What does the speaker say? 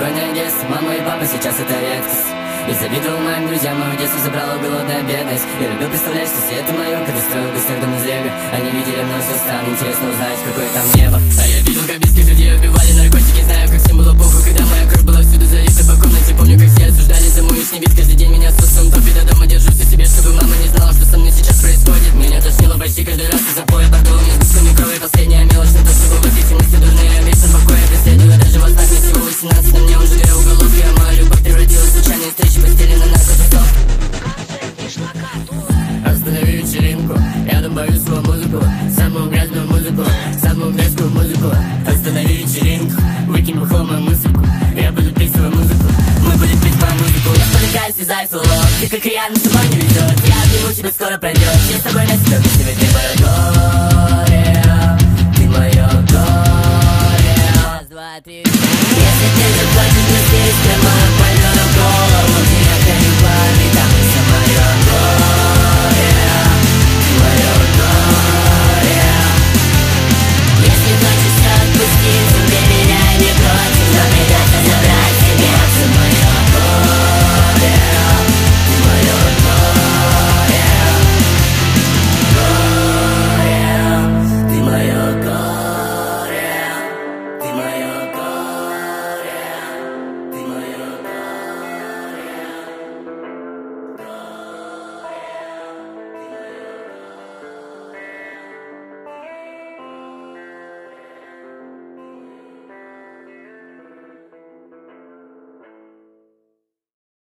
Спокойное детство, мама и папа, сейчас это редкость. И завидовал моим друзьям, мое детство забрала голодная бедность. Я любил представлять, что все это мое, когда строил гостях дом из лего. Они видели мной все странно, интересно узнать, какое там небо. А я видел, как близких людей убивали наркотики, знаю, как всем было похуй, когда моя кровь была всюду залита по комнате. Помню, как все осуждали за мой лишний вид, каждый день меня собственно топит, а дома держу все себе, чтобы мама не знала, что со мной сейчас происходит. Меня тошнило почти каждый раз из-за поя бордового, мне с губками крови, последняя мелочь, на то, чтобы выпить, и мысли дурные, а вечер покоя преследую, даже во снах мне всего 18, на мне уже 2 уголовки, а моя любовь превратилась в случайные встречи, постели на наркотиков. Останови вечеринку, я добавлю свою музыку, самую грязную музыку, самую грязную музыку. Останови вечеринку, выкинь бухло мою музыку, я буду петь свою музыку, мы будем петь мою музыку. Я полегаю, связай свой лоб, ты как я, но сама не везет, я обниму тебя, скоро пройдет, я с тобой на себя вместе, ведь ты мое горе, ты мое горе. Раз, два, три.